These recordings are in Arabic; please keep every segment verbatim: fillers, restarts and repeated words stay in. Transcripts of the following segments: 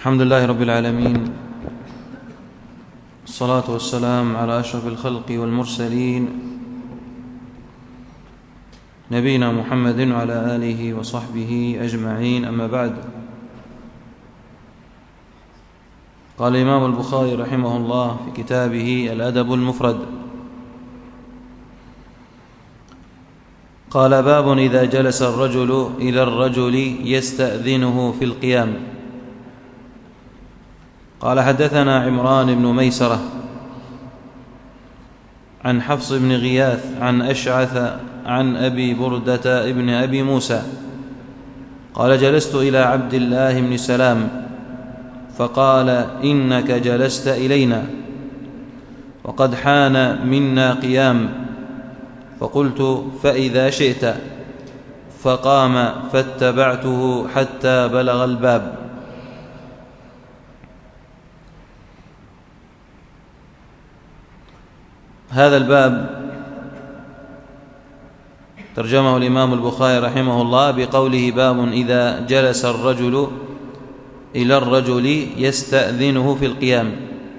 الحمد لله رب العالمين، الصلاة والسلام على أشرف الخلق والمرسلين نبينا محمد وعلى آله وصحبه أجمعين. أما بعد، قال الإمام البخاري رحمه الله في كتابه الأدب المفرد: قال: باب إذا جلس الرجل إلى الرجل يستأذنه في القيام. قال: حدثنا عمران بن ميسرة عن حفص بن غياث عن أشعث عن أبي بردة ابن أبي موسى قال: جلست إلى عبد الله بن سلام فقال: إنك جلست إلينا وقد حان منا قيام، فقلت: فإذا شئت، فقام فاتبعته حتى بلغ الباب. هذا الباب ترجمه الإمام البخاري رحمه الله بقوله: باب إذا جلس الرجل إلى الرجل يستأذنه في القيام،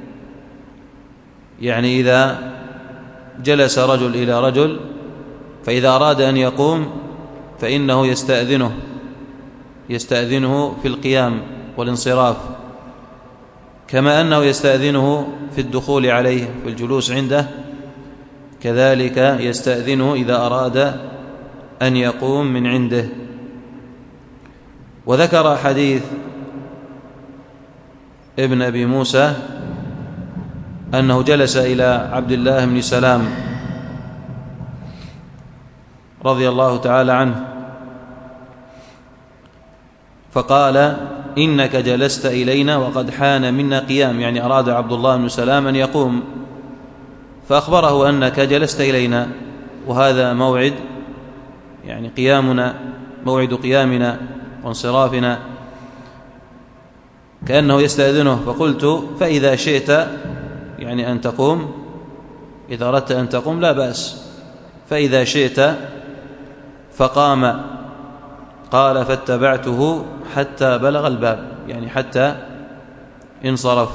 يعني إذا جلس رجل إلى رجل فإذا أراد أن يقوم فإنه يستأذنه يستأذنه في القيام والانصراف، كما أنه يستأذنه في الدخول عليه في الجلوس عنده، كذلك يستأذنه إذا أراد أن يقوم من عنده. وذكر حديث ابن أبي موسى أنه جلس إلى عبد الله بن سلام رضي الله تعالى عنه فقال: إنك جلست إلينا وقد حان منا قيام، يعني أراد عبد الله بن سلام أن يقوم، فأخبره: أنك جلست إلينا، وهذا موعد يعني قيامنا، موعد قيامنا وانصرافنا، كأنه يستأذنه. فقلت: فإذا شئت، يعني أن تقوم، إذا أردت أن تقوم لا بأس، فإذا شئت. فقام. قال: فاتبعته حتى بلغ الباب، يعني حتى انصرف.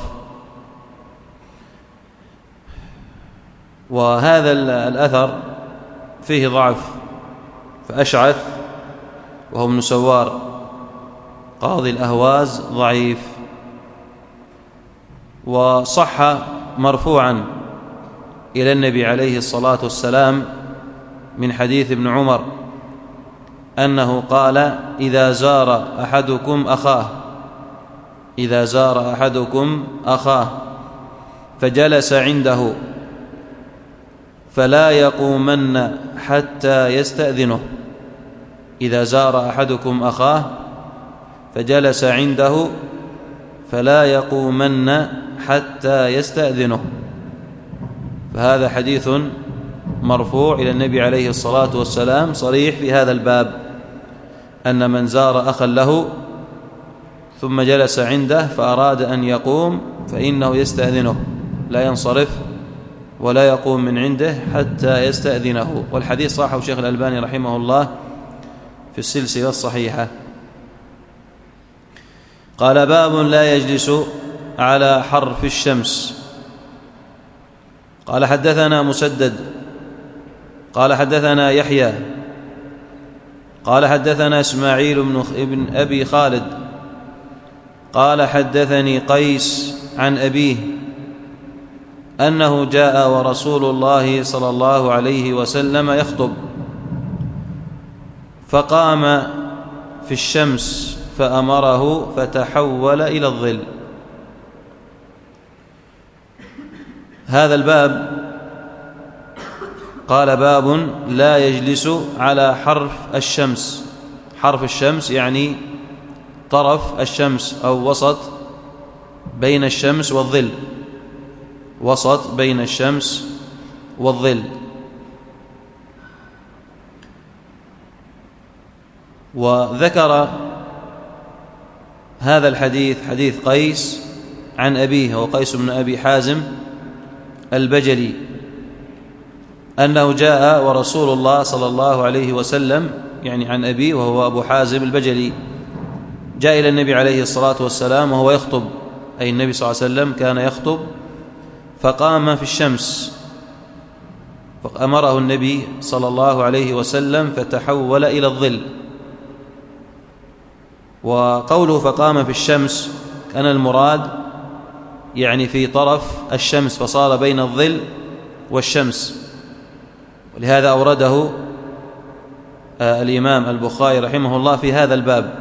وهذا الأثر فيه ضعف، فأشعث وهو ابن سوار قاضي الأهواز ضعيف. وصح مرفوعا إلى النبي عليه الصلاة والسلام من حديث ابن عمر أنه قال: إذا زار أحدكم أخاه إذا زار أحدكم أخاه فجلس عنده فلا يقومن حتى يستأذنه. إذا زار أحدكم أخاه فجلس عنده فلا يقومن حتى يستأذنه. فهذا حديث مرفوع إلى النبي عليه الصلاة والسلام صريح في هذا الباب، أن من زار أخا له ثم جلس عنده فأراد أن يقوم فإنه يستأذنه، لا ينصرف ولا يقوم من عنده حتى يستأذنه. والحديث صححه الشيخ الألباني رحمه الله في السلسلة الصحيحة. قال: باب لا يجلس على حرف الشمس. قال: حدثنا مسدد قال: حدثنا يحيى قال: حدثنا إسماعيل بن ابن أبي خالد قال: حدثني قيس عن أبيه أنه جاء ورسول الله صلى الله عليه وسلم يخطب، فقام في الشمس فأمره فتحول إلى الظل. هذا الباب قال: باب لا يجلس على حرف الشمس. حرف الشمس يعني طرف الشمس أو وسط بين الشمس والظل، وسط بين الشمس والظل. وذكر هذا الحديث حديث قيس عن أبيه، وقيس بن أبي حازم البجلي، أنه جاء ورسول الله صلى الله عليه وسلم، يعني عن أبيه وهو أبو حازم البجلي، جاء إلى النبي عليه الصلاة والسلام وهو يخطب، أي النبي صلى الله عليه وسلم كان يخطب، فقام في الشمس، فأمره النبي صلى الله عليه وسلم فتحول إلى الظل. وقوله فقام في الشمس كان المراد يعني في طرف الشمس، فصار بين الظل والشمس، ولهذا أورده الإمام البخاري رحمه الله في هذا الباب.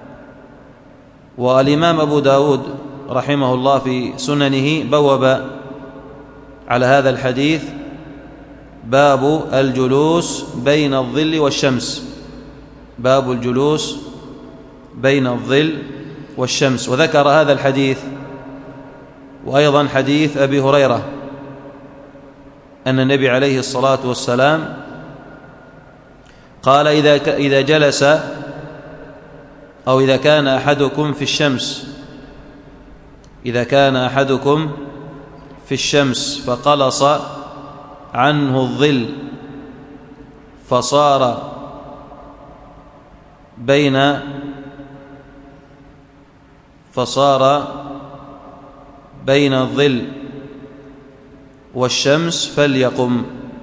والإمام أبو داود رحمه الله في سننه بوب على هذا الحديث باب الجلوس بين الظل والشمس، باب الجلوس بين الظل والشمس، وذكر هذا الحديث وأيضا حديث أبي هريرة أن النبي عليه الصلاة والسلام قال إذا إذا جلس أو إذا كان أحدكم في الشمس إذا كان أحدكم في الشمس فقلص عنه الظل فصار بين فصار بين الظل والشمس فليقم،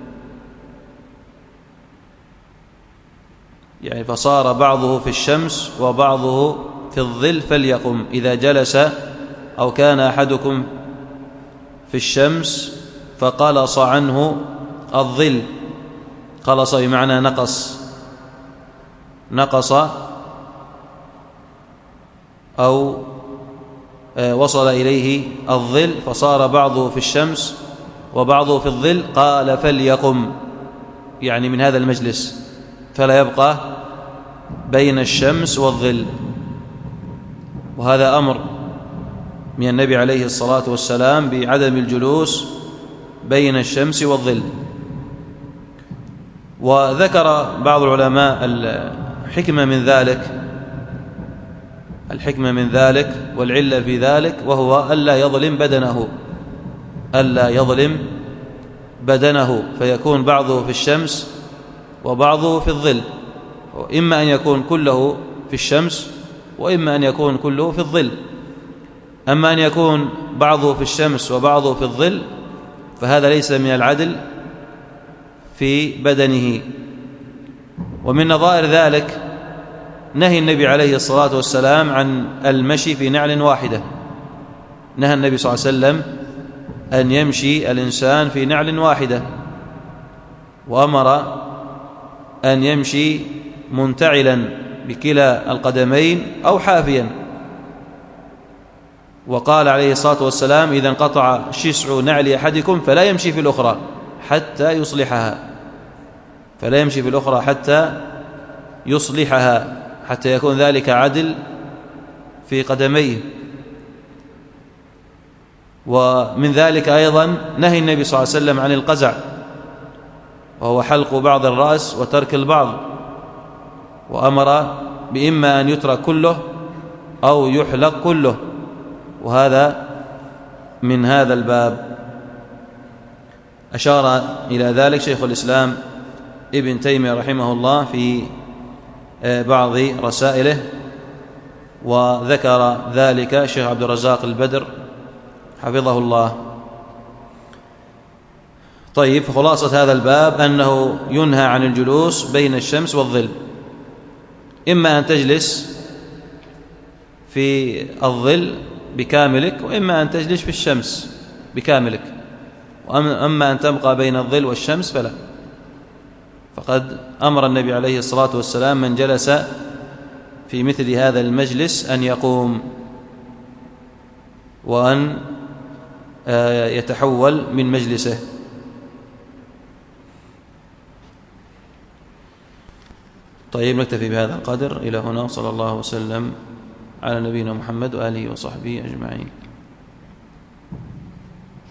يعني فصار بعضه في الشمس وبعضه في الظل فليقم. إذا جلس أو كان أحدكم في الشمس فقلص عنه الظل، قلص بمعنى نقص، نقص أو وصل إليه الظل فصار بعضه في الشمس وبعضه في الظل، قال فليقم، يعني من هذا المجلس، فلا يبقى بين الشمس والظل. وهذا أمر من النبي عليه الصلاة والسلام بعدم الجلوس بين الشمس والظل. وذكر بعض العلماء الحكمة من ذلك الحكمة من ذلك والعلة في ذلك، وهو ألا يظلم بدنه ألا يظلم بدنه فيكون بعضه في الشمس وبعضه في الظل، إما أن يكون كله في الشمس وإما أن يكون كله في الظل. أما أن يكون بعضه في الشمس وبعضه في الظل فهذا ليس من العدل في بدنه. ومن نظائر ذلك نهي النبي عليه الصلاة والسلام عن المشي في نعل واحدة، نهى النبي صلى الله عليه وسلم أن يمشي الإنسان في نعل واحدة، وأمر أن يمشي منتعلا بكلا القدمين أو حافيا. وقال عليه الصلاة والسلام إذا انقطع شسع نعل أحدكم فلا يمشي في الأخرى حتى يصلحها فلا يمشي في الأخرى حتى يصلحها حتى يكون ذلك عدل في قدميه. ومن ذلك أيضا نهي النبي صلى الله عليه وسلم عن القزع، وهو حلق بعض الرأس وترك البعض، وأمر بإما أن يترك كله أو يحلق كله، وهذا من هذا الباب. أشار إلى ذلك شيخ الإسلام ابن تيمية رحمه الله في بعض رسائله، وذكر ذلك شيخ عبد الرزاق البدر حفظه الله. طيب، خلاصة هذا الباب أنه ينهى عن الجلوس بين الشمس والظل، إما أن تجلس في الظل بكاملك وإما أن تجلس في الشمس بكاملك، وأما أن تبقى بين الظل والشمس فلا. فقد أمر النبي عليه الصلاة والسلام من جلس في مثل هذا المجلس أن يقوم وأن يتحول من مجلسه. طيب، نكتفي بهذا القدر إلى هنا، صلى الله وسلم على نبينا محمد وآله وصحبه أجمعين.